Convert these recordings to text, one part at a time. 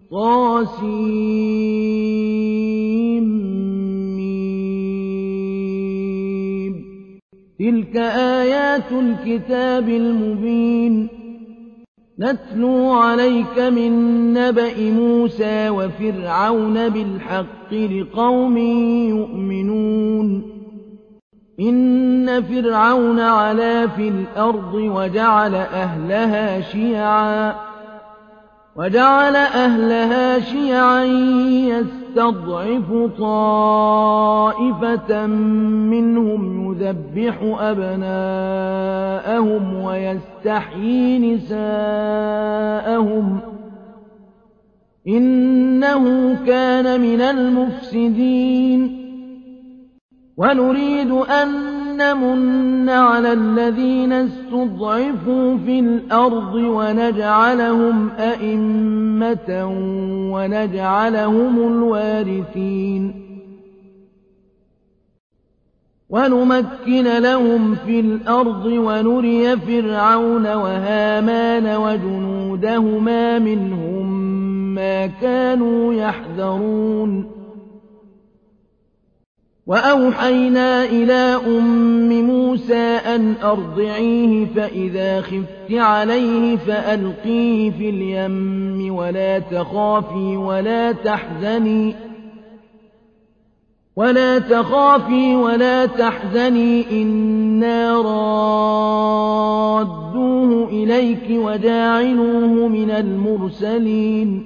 طسم. تلك آيات الكتاب المبين نتلو عليك من نبأ موسى وفرعون بالحق لقوم يؤمنون. إن فرعون علا في الأرض وجعل أهلها شيعا يستضعف طائفة منهم يذبح أبناءهم ويستحيي نساءهم إنه كان من المفسدين. ونريد أن نمن على الذين استضعفوا في الأرض ونجعلهم أئمة ونجعلهم الوارثين. ونمكن لهم في الأرض ونري فرعون وهامان وجنودهما منهم ما كانوا يحذرون. وأوحينا إلى أم موسى أن أرضعيه فإذا خفت عليه فألقيه في اليم ولا تخافي ولا تحزني إنا رادوه إليك وجاعلوه من المرسلين.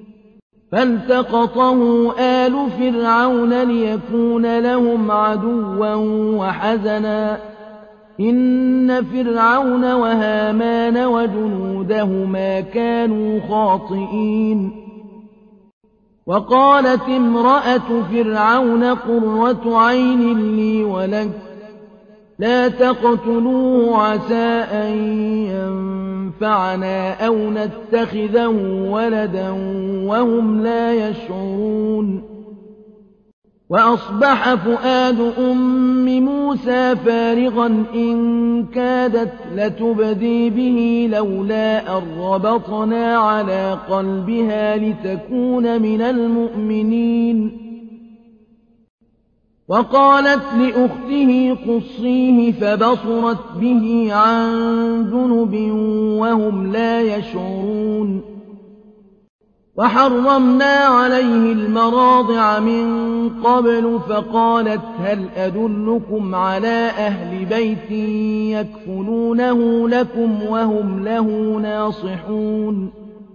فالتقطه آل فرعون ليكون لهم عدوا وحزنا إن فرعون وهامان وجنودهما كانوا خاطئين. وقالت امرأة فرعون قرة عين لي ولك لا تقتلوه عسى أن ينفعنا أو نتخذه ولدا وهم لا يشعرون. وأصبح فؤاد أم موسى فارغا إن كادت لتبدي به لولا أن ربطنا على قلبها لتكون من المؤمنين. وقالت لأخته قصيه فبصرت به عن جنب وهم لا يشعرون. وحرمنا عليه المراضع من قبل فقالت هل أدلكم على أهل بيت يكفلونه لكم وهم له ناصحون.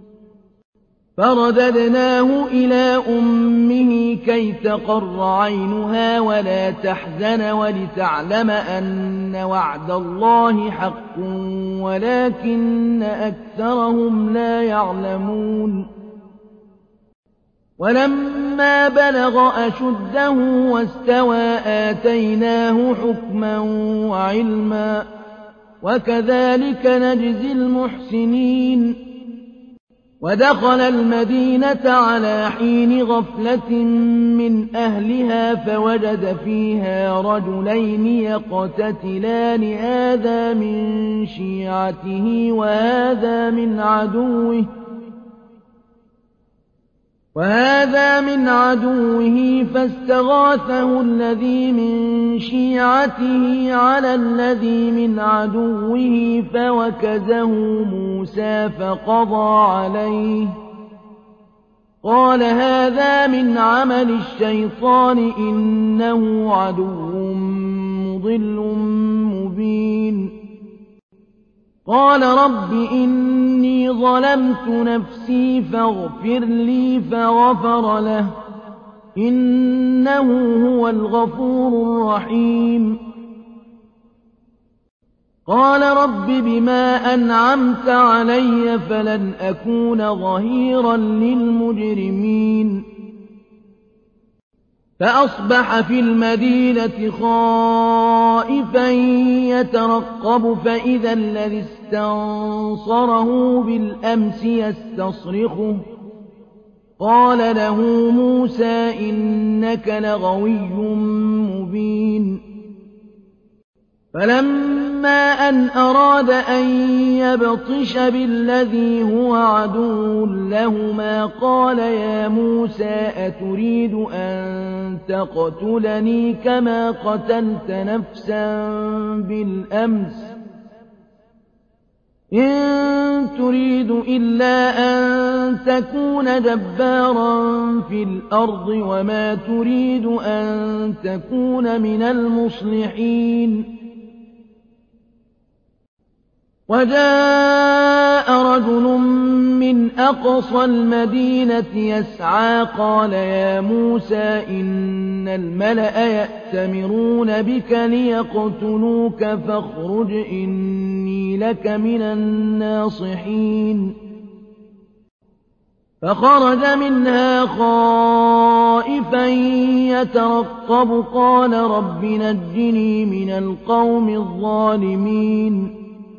فرددناه إلى أمه كي تقر عينها ولا تحزن ولتعلم أن وعد الله حق ولكن أكثرهم لا يعلمون. ولما بلغ أشده واستوى آتيناه حكما وعلما وكذلك نجزي المحسنين. ودخل المدينة على حين غفلة من أهلها فوجد فيها رجلين يقتتلان هذا من شيعته وهذا من عدوه فاستغاثه الذي من شيعته على الذي من عدوه فوكزه موسى فقضى عليه قال هذا من عمل الشيطان إنه عدو مضل مبين. قال رب إني ظلمت نفسي فاغفر لي فغفر له إنه هو الغفور الرحيم. قال رب بما أنعمت علي فلن أكون ظهيرا للمجرمين. فأصبح في المدينة خائفا يترقب فإذا الذي استنصره بالأمس يستصرخه قال له موسى إنك لغوي مبين. فلما فَلَمَّا أَنْ أَرَادَ أَن يَبْطِشَ بِالَّذِي هُوَ عَدُوٌّ لَّهُمَا قَالَ يَا مُوسَىٰ أَتُرِيدُ أَن تَقْتُلَنِي كَمَا قَتَلْتَ نَفْسًا بِالْأَمْسِ ۖ إِن تُرِيدُ إِلَّا أَن تَكُونَ جَبَّارًا فِي الْأَرْضِ وَمَا تُرِيدُ أَن تَكُونَ مِنَ الْمُصْلِحِينَ وَجَاءَ رَجُلٌ مِّنْ أَقْصَى الْمَدِينَةِ يَسْعَىٰ قَالَ يَا مُوسَىٰ إِنَّ الْمَلَأَ يَأْتَمِرُونَ بِكَ لِيَقْتُلُوكَ فَاخْرُجْ إِنِّي لَكَ مِنَ النَّاصِحِينَ فَخَرَجَ مِنْهَا خَائِفًا يَتَرَقَّبُ قَالَ رَبِّ نَجِّنِي مِنَ الْقَوْمِ الظَّالِمِينَ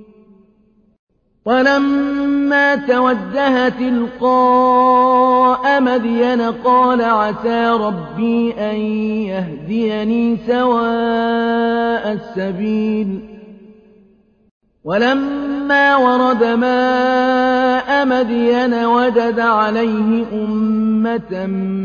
وَلَمَّا تَوَجَّهَ تِلْقَاءَ مَدْيَنَ قَالَ عَسَىٰ رَبِّي أَن يَهْدِيَنِي سَوَاءَ السَّبِيلِ وَلَمَّا وَرَدَ مَاءَ مَدْيَنَ وَجَدَ عَلَيْهِ أُمَّةً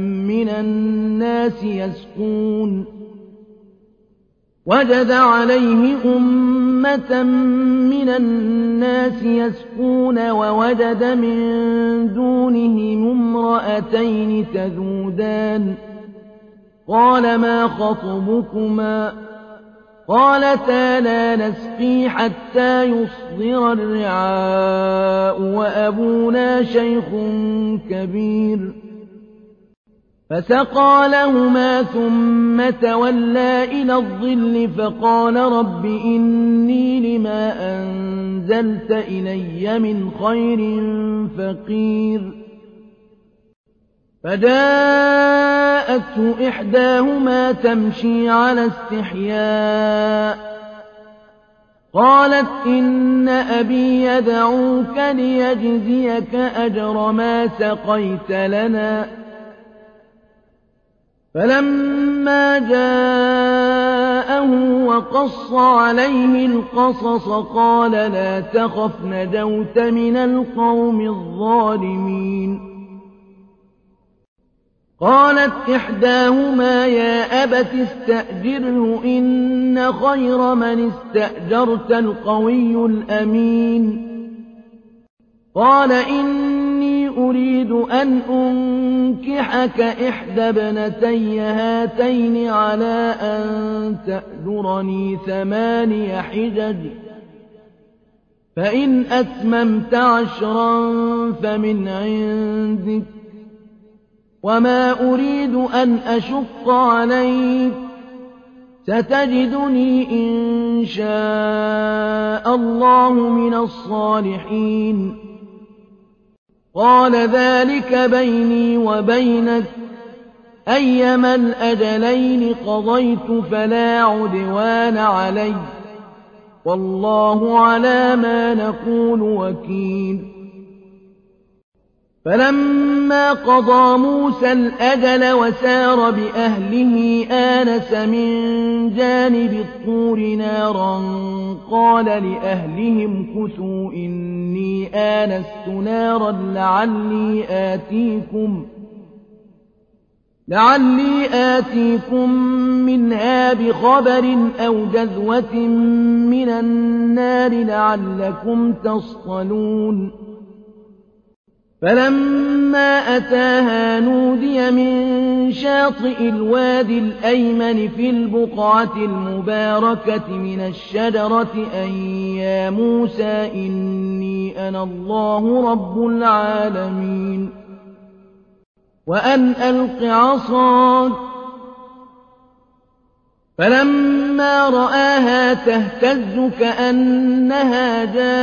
مِّنَ النَّاسِ يَسْقُونَ وَوَجَدَ مِن دُونِهِمُ امْرَأَتَيْنِ تَذُودَانِ قَالَ مَا خَطْبُكُمَا ۖ قَالَتَا لَا نَسْقِي حَتَّىٰ يُصْدِرَ الرِّعَاءُ وَأَبُونَا شَيْخٌ كَبِيرٌ فَسَقَىٰ لَهُمَا ثُمَّ تَوَلَّىٰ إِلَى الظِّلِّ فَقَالَ رَبِّ إِنِّي لِمَا أَنزَلْتَ إِلَيَّ مِنْ خَيْرٍ فَقِيرٌ فَجَاءَتْهُ إِحْدَاهُمَا تَمْشِي عَلَى اسْتِحْيَاءٍ قَالَتْ إِنَّ أَبِي يَدْعُوكَ لِيَجْزِيَكَ أَجْرَ مَا سَقَيْتَ لَنَا فَلَمَّا جَاءَهُ وَقَصَّ عَلَيْهِ الْقَصَصَ قَالَ لَا تَخَفْ نَجَوْتَ مِنَ الْقَوْمِ الظَّالِمِينَ قَالَتْ إِحْدَاهُمَا يَا أَبَتِ اسْتَأْجِرْهُ إِنَّ خَيْرَ مَنِ اسْتَأْجَرْتَ الْقَوِيُّ الْأَمِينُ قَالَ إِنِّي أُرِيدُ أَنْ أُنكِحَكَ إِحْدَى ابْنَتَيَّ هَاتَيْنِ عَلَىٰ أَن تَأْجُرَنِي 8 حِجَجٍ ۖ فَإِنْ أَتْمَمْتَ 10 فَمِنْ عِندِكَ ۖ وَمَا أُرِيدُ أَنْ أَشُقَّ عَلَيْكَ ۚ سَتَجِدُنِي إِن شَاءَ اللَّهُ مِنَ الصَّالِحِينَ قَالَ ذَٰلِكَ بَيْنِي وَبَيْنَكَ ۖ أَيَّمَا الْأَجَلَيْنِ قَضَيْتُ فَلَا عُدْوَانَ عَلَيَّ ۖ وَاللَّهُ عَلَىٰ مَا نَقُولُ وَكِيلٌ فَلَمَّا قَضَىٰ مُوسَى الْأَجَلَ وَسَارَ بِأَهْلِهِ آنَسَ مِن جَانِبِ الطُّورِ نَارًا قَالَ لِأَهْلِهِ امْكُثُوا إِنِّي آنَسْتُ نَارًا لَعَلِّي آتِيكُم مِّنْهَا بِخَبَرٍ أَوْ جَذْوَةٍ مِّنَ النَّارِ لَعَلَّكُمْ تَصْطَلُونَ فَلَمَّا أَتَاهَا نُودِيَ مِن شَاطِئِ الْوَادِ الْأَيْمَنِ فِي الْبُقْعَةِ الْمُبَارَكَةِ مِنَ الشَّجَرَةِ أَن يَا مُوسَىٰ إِنِّي أَنَا اللَّهُ رَبُّ الْعَالَمِينَ وَأَنْ أَلْقِ عَصَاكَ ۖ فَلَمَّا رَآهَا تَهْتَزُّ كَأَنَّهَا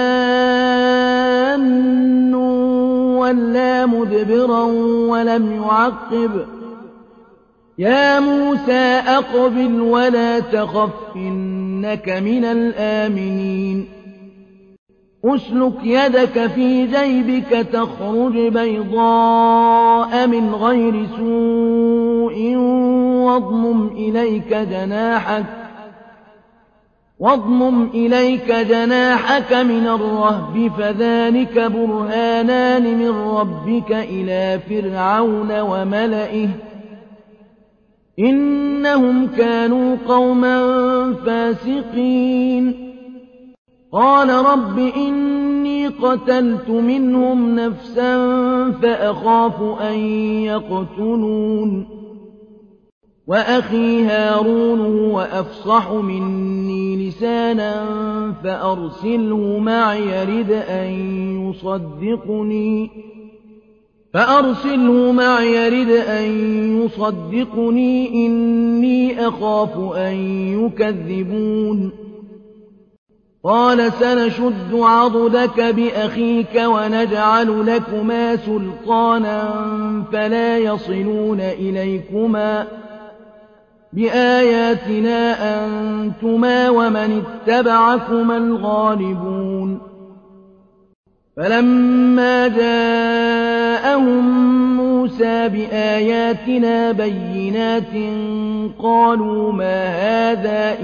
جَانٌّ وَلَّىٰ مُدْبِرًا وَلَمْ يُعَقِّبْ ۚ يَا مُوسَىٰ أَقْبِلْ وَلَا تَخَفْ إِنَّكَ مِنَ الْآمِنِينَ أُسْلُكْ يَدَكَ فِي جَيْبِكَ تَخْرُجْ بَيْضَاءَ مِنْ غَيْرِ سُوءٍ وَاضْمُمْ إِلَيْكَ جَنَاحَكَ واضمم إليك جناحك من الرهب فذلك برهانان من ربك إلى فرعون وملئه إنهم كانوا قوما فاسقين قال رب إني قتلت منهم نفسا فأخاف أن يقتلون وأخي هارون هو أفصح مني لسانا فأرسله معي يرد أن يصدقني إني أخاف أن يكذبون قال سنشد عضدك بأخيك ونجعل لكما سلطانا فلا يصلون إليكما بآياتنا أنتما ومن اتبعكما الغالبون فلما جاءهم موسى بآياتنا بينات قالوا ما هذا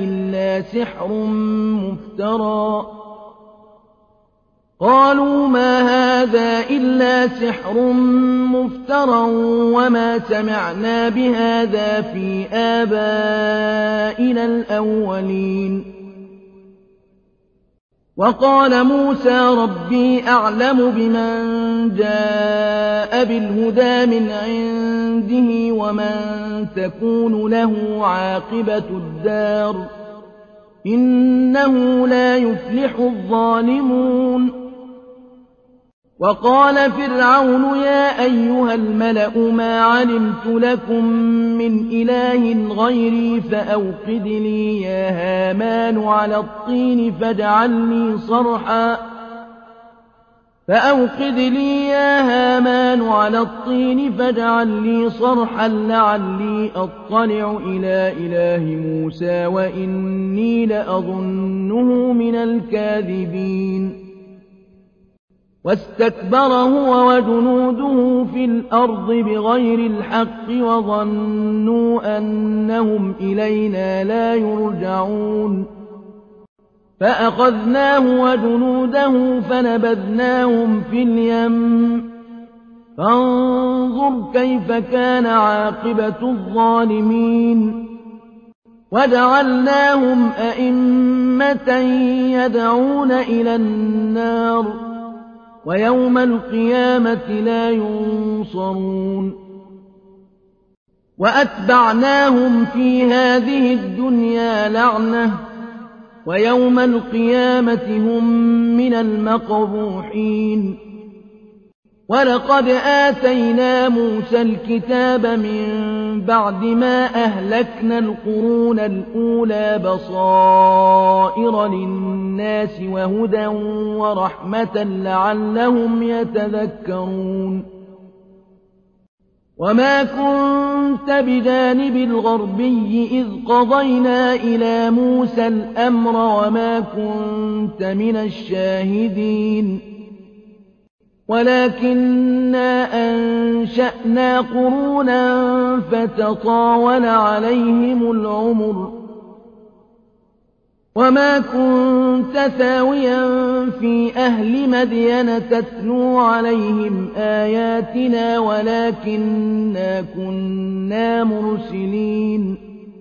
إلا سحر مفترى وما سمعنا بهذا في آبائنا الأولين وقال موسى ربي أعلم بمن جاء بالهدى من عنده ومن تكون له عاقبة الدار إنه لا يفلح الظالمون وقال فرعون يا أيها الملأ ما علمت لكم من إله غيري فأوقد لي يا هامان على الطين فاجعل لي صرحا لعلي أطلع إلى إله موسى وإني لأظنه من الكاذبين واستكبر هو وجنوده في الأرض بغير الحق وظنوا أنهم إلينا لا يرجعون فأخذناه وجنوده فنبذناهم في اليم فانظر كيف كان عاقبة الظالمين وجعلناهم أئمة يدعون إلى النار ويوم القيامة لا ينصرون وأتبعناهم في هذه الدنيا لعنة ويوم القيامة هم من المقبوحين ولقد آتينا موسى الكتاب من بعد ما أهلكنا القرون الأولى بصائر للناس وهدى ورحمة لعلهم يتذكرون وما كنت بجانب الغربي إذ قضينا إلى موسى الأمر وما كنت من الشاهدين ولكننا أنشأنا قرونا فتطاول عليهم العمر وما كنت ثاويا في أهل مدين تتلو عليهم آياتنا ولكننا كنا مرسلين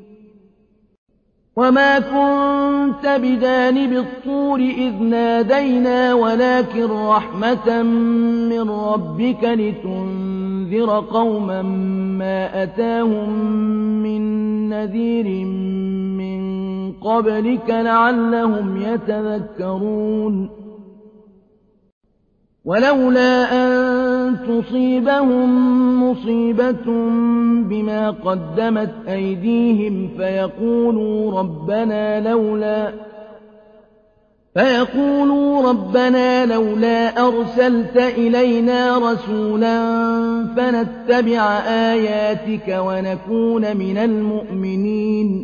وما كنت بجانب الطور إذ نادينا ولكن رحمة من ربك لتنذر قوما ما أتاهم من نذير من قبلك لعلهم يتذكرون ولولا أن تصيبهم مصيبة بما قدمت أيديهم فيقولوا ربنا لولا أرسلت إلينا رسولا فنتبع آياتك ونكون من المؤمنين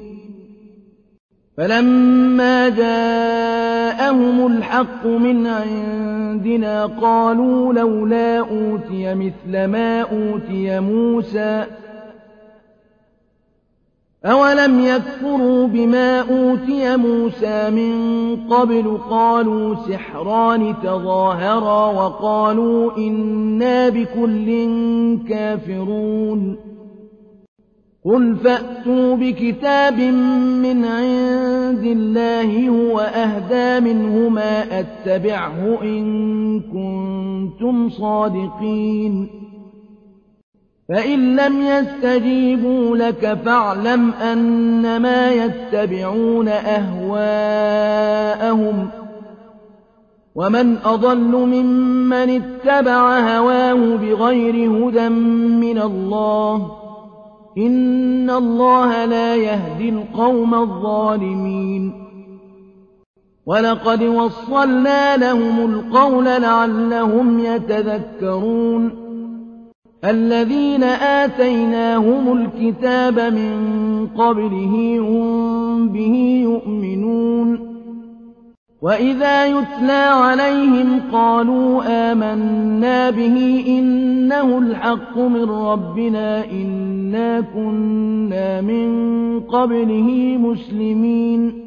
فلما جاءهم الحق من عندنا قالوا لولا أوتي مثل ما أوتي موسى أَوَلَمْ يَكْفُرُوا بِمَا أُوتِيَ مُوسَىٰ مِن قَبْلُ قَالُوا سِحْرَانِ تَظَاهَرَا وَقَالُوا إِنَّا بِكُلٍّ كَافِرُونَ قُلْ فَأْتُوا بِكِتَابٍ مِّنْ عِندِ اللَّهِ هُوَ أَهْدَىٰ مِنْهُمَا أَتَّبِعْهُ إِن كُنتُمْ صَادِقِينَ فَإِن لَّمْ يَسْتَجِيبُوا لَكَ فَاعْلَمْ أَنَّمَا يَتَّبِعُونَ أَهْوَاءَهُمْ ۚ وَمَنْ أَضَلُّ مِمَّنِ اتَّبَعَ هَوَاهُ بِغَيْرِ هُدًى مِّنَ اللَّهِ ۚ إِنَّ اللَّهَ لَا يَهْدِي الْقَوْمَ الظَّالِمِينَ وَلَقَدْ وَصَّلْنَا لَهُمُ الْقَوْلَ لَعَلَّهُمْ يَتَذَكَّرُونَ الَّذِينَ آتَيْنَاهُمُ الْكِتَابَ مِن قَبْلِهِ هُم بِهِ يُؤْمِنُونَ وَإِذَا يُتْلَىٰ عَلَيْهِمْ قَالُوا آمَنَّا بِهِ إِنَّهُ الْحَقُّ مِن رَّبِّنَا إِنَّا كُنَّا مِن قَبْلِهِ مُسْلِمِينَ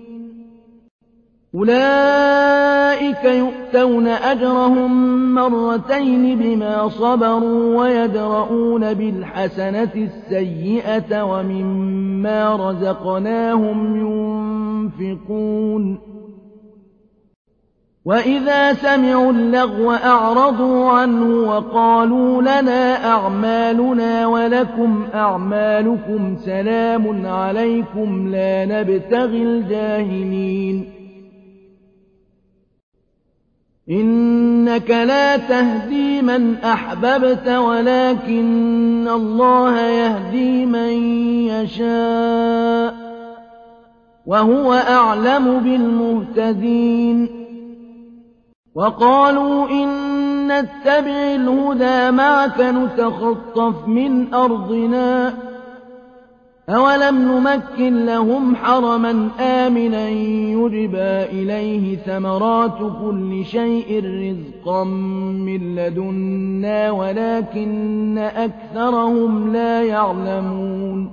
أُولَٰئِكَ يُؤْتَوْنَ أَجْرَهُم مَّرَّتَيْنِ بِمَا صَبَرُوا وَيَدْرَءُونَ بِالْحَسَنَةِ السَّيِّئَةَ وَمِمَّا رَزَقْنَاهُمْ يُنفِقُونَ وَإِذَا سَمِعُوا اللَّغْوَ أَعْرَضُوا عَنْهُ وَقَالُوا لَنَا أَعْمَالُنَا وَلَكُمْ أَعْمَالُكُمْ سَلَامٌ عَلَيْكُمْ لَا نَبْتَغِي الْجَاهِلِينَ إِنَّكَ لَا تَهْدِي مَنْ أَحْبَبْتَ وَلَٰكِنَّ اللَّهَ يَهْدِي مَن يَشَاءُ ۚ وَهُوَ أَعْلَمُ بِالْمُهْتَدِينَ وَقَالُوا إِن نَّتَّبِعِ الْهُدَىٰ مَعَكَ نُتَخَطَّفْ مِنْ أَرْضِنَا ۚ أَوَلَمْ نُمَكِّن لَّهُمْ حَرَمًا آمِنًا يُجْبَىٰ إِلَيْهِ ثَمَرَاتُ كُلِّ شَيْءٍ رِّزْقًا مِّن لَّدُنَّا وَلَٰكِنَّ أَكْثَرَهُمْ لَا يَعْلَمُونَ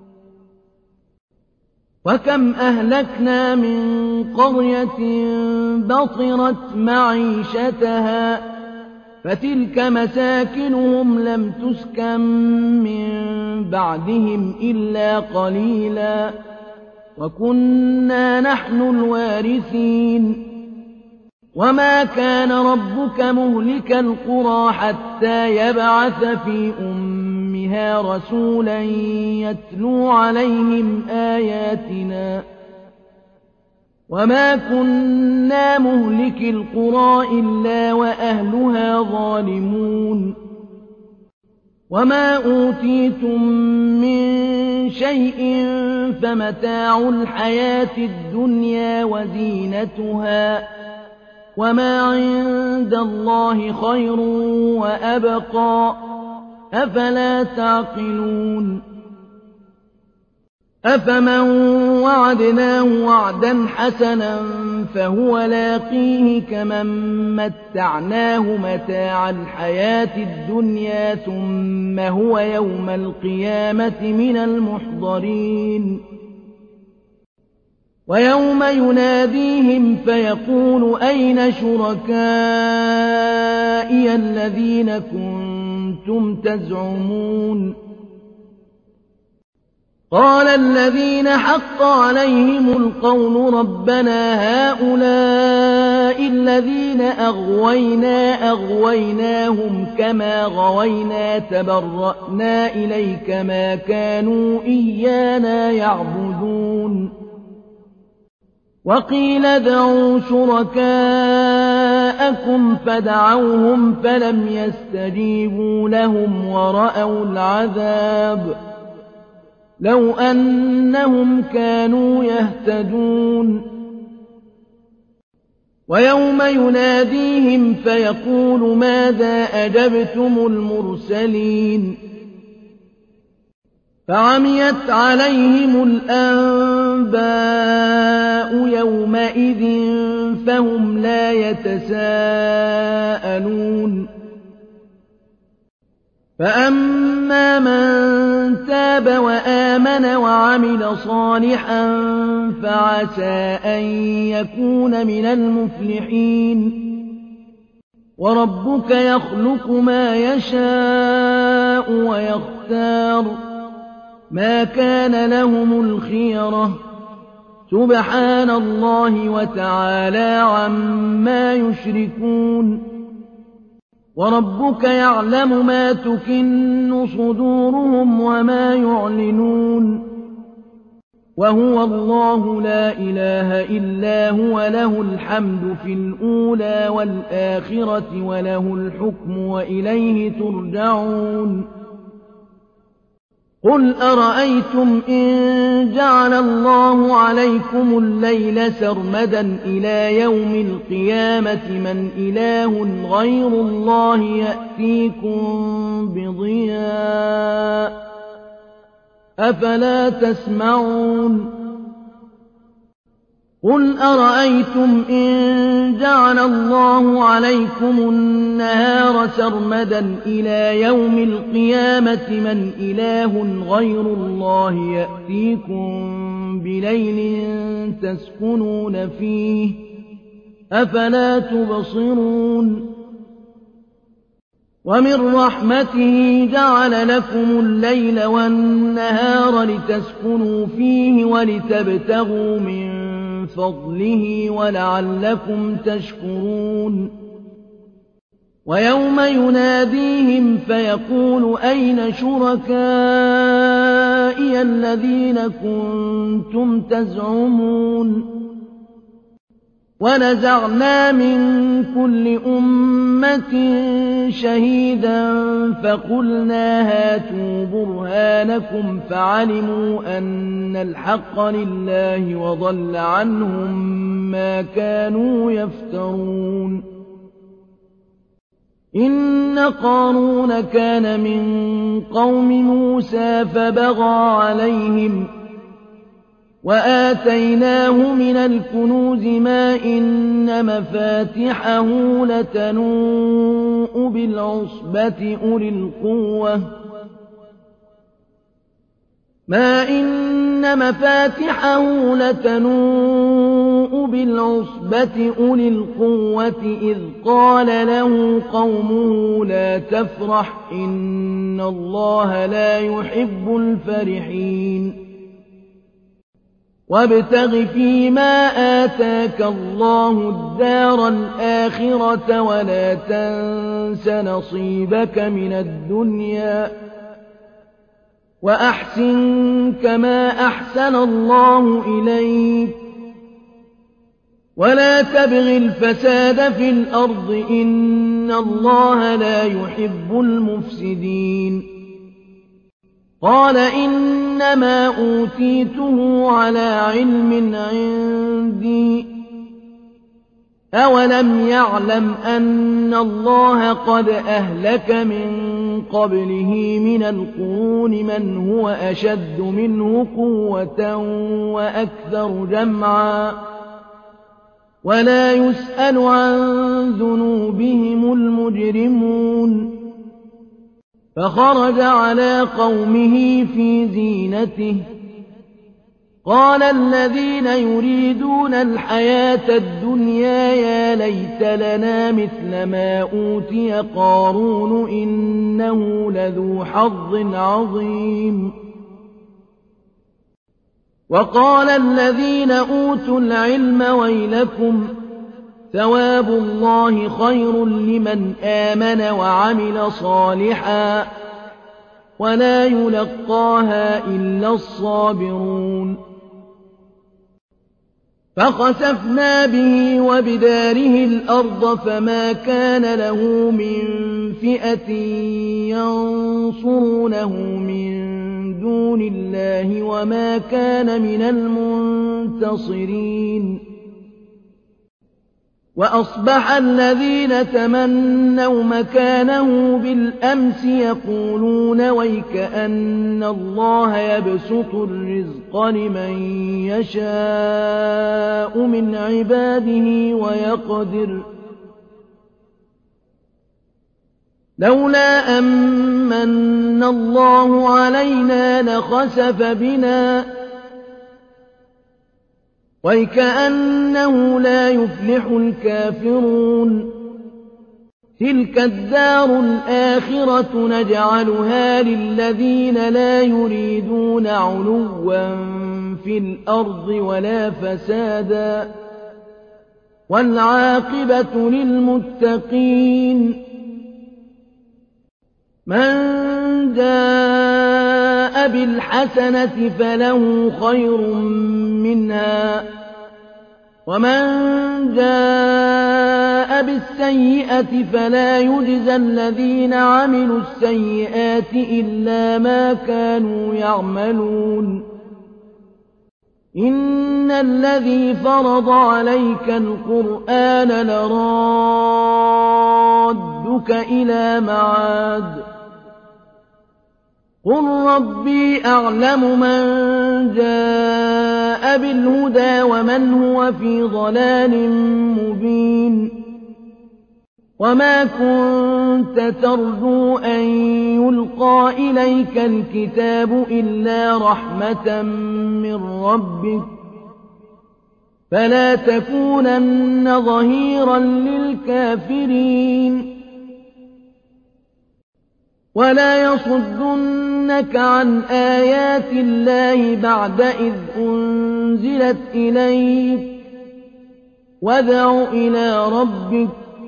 وَكَمْ أَهْلَكْنَا مِن قَرْيَةٍ بَطِرَتْ مَعِيشَتَهَا فَتِلْكَ مَسَاكِنُهُمْ لَمْ تُسْكَن مِّن بَعْدِهِمْ إِلَّا قَلِيلًا ۖ وَكُنَّا نَحْنُ الْوَارِثِينَ وَمَا كَانَ رَبُّكَ مُهْلِكَ الْقُرَىٰ حَتَّىٰ يَبْعَثَ فِي أُمِّهَا رَسُولًا يَتْلُو عَلَيْهِمْ آيَاتِنَا ۚ وَمَا كُنَّا مُهْلِكِي الْقُرَىٰ إِلَّا وَأَهْلُهَا ظَالِمُونَ وَمَا أُوتِيتُم مِّن شَيْءٍ فَمَتَاعُ الْحَيَاةِ الدُّنْيَا وَزِينَتُهَا ۚ وَمَا عِندَ اللَّهِ خَيْرٌ وَأَبْقَىٰ ۚ أَفَلَا تَعْقِلُونَ أَفَمَن وَعَدْنَاهُ وَعْدًا حَسَنًا فَهُوَ لَاقِيهِ كَمَن مَّتَّعْنَاهُ مَتَاعَ الْحَيَاةِ الدُّنْيَا ثُمَّ هُوَ يَوْمَ الْقِيَامَةِ مِنَ الْمُحْضَرِينَ وَيَوْمَ يُنَادِيهِمْ فَيَقُولُ أَيْنَ شُرَكَائِيَ الَّذِينَ كُنتُمْ تَزْعُمُونَ قَالَ الَّذِينَ حَقَّ عَلَيْهِمُ الْقَوْلُ رَبَّنَا هَٰؤُلَاءِ الَّذِينَ أَغْوَيْنَا أَغْوَيْنَاهُمْ كَمَا غَوَيْنَا تَبَرَّأْنَا إِلَيْكَ مَا كَانُوا إِيَّانَا يَعْبُدُونَ وَقِيلَ ادْعُوا شُرَكَاءَكُمْ فَدَعَوْهُمْ فَلَمْ يَسْتَجِيبُوا لَهُمْ وَرَأَوُا الْعَذَابَ لَوْ أَنَّهُمْ كَانُوا يَهْتَدُونَ وَيَوْمَ يُنَادِيهِمْ فَيَقُولُ مَاذَا أَجَبْتُمُ الْمُرْسَلِينَ فَعَمِيَتْ عَلَيْهِمُ الْأَنبَاءُ يَوْمَئِذٍ فَهُمْ لَا يَتَسَاءَلُونَ فأما من تاب وآمن وعمل صالحا فعسى أن يكون من المفلحين وربك يخلق ما يشاء ويختار ما كان لهم الخيرة سبحان الله وتعالى عما يشركون وربك يعلم ما تكن صدورهم وما يعلنون وهو الله لا إله إلا هو له الحمد في الأولى والآخرة وله الحكم وإليه ترجعون قل أرأيتم إن جعل الله عليكم الليل سرمدا إلى يوم القيامة من إله غير الله يأتيكم بضياء أفلا تسمعون قل أرأيتم إن جعل الله عليكم النهار سرمدا إلى يوم القيامة من إله غير الله يأتيكم بليل تسكنون فيه أفلا تبصرون ومن رحمته جعل لكم الليل والنهار لتسكنوا فيه ولتبتغوا من فضله ولعلكم تشكرون ويوم يناديهم فيقول أين شركائي الذين كنتم تزعمون ونزعنا من كل أمة شهيدا فقلنا هاتوا برهانكم فعلموا أن الحق لله وضل عنهم ما كانوا يفترون إن قارون كان من قوم موسى فبغى عليهم وآتيناه من الكنوز ما إن مفاتحه لتنوء بالعصبة أولي القوة ما إن مفاتحه لتنوء بالعصبة أولي القوة إذ قال له قومه لا تفرح إن الله لا يحب الفرحين وابتغ فيما آتاك الله الدار الآخرة ولا تنس نصيبك من الدنيا وأحسن كما أحسن الله إليك ولا تبغ الفساد في الأرض إن الله لا يحب المفسدين قال إنما أوتيته على علم عندي أولم يعلم أن الله قد أهلك من قبله من القرون من هو أشد منه قوة وأكثر جمعا ولا يسأل عن ذنوبهم المجرمون فخرج على قومه في زينته قال الذين يريدون الحياة الدنيا يا ليت لنا مثل ما أوتي قارون إنه لذو حظ عظيم وقال الذين أوتوا العلم ويلكم ثواب الله خير لمن آمن وعمل صالحا ولا يلقاها إلا الصابرون فخسفنا به وبداره الأرض فما كان له من فئة ينصرونه من دون الله وما كان من المنتصرين وأصبح الذين تمنوا مكانه بالأمس يقولون ويكأن الله يبسط الرزق لمن يشاء من عباده ويقدر لولا أمن الله علينا لخسف بنا وكأنه لا يفلح الكافرون تلك الدار الآخرة نجعلها للذين لا يريدون علوا في الأرض ولا فسادا والعاقبة للمتقين من جاء بالحسنة فله خير منها ومن جاء بالسيئة فلا يجزى الذين عملوا السيئات إلا ما كانوا يعملون إن الذي فرض عليك القرآن لرادك إلى معاد قل ربي أعلم من جاء بالهدى ومن هو في ضلال مبين وما كنت ترجو أن يلقى إليك الكتاب إلا رحمة من ربك فلا تكونن ظهيرا للكافرين ولا يصدنك عن آيات الله بعد إذ أنزلت إليك وادع إلى ربك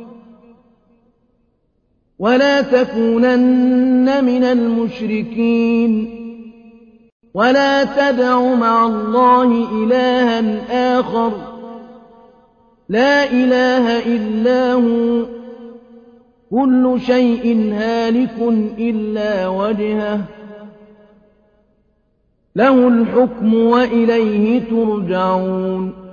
ولا تكونن من المشركين ولا تدع مع الله إلها آخر لا إله إلا هو كل شيء هالك إلا وجهه له الحكم وإليه ترجعون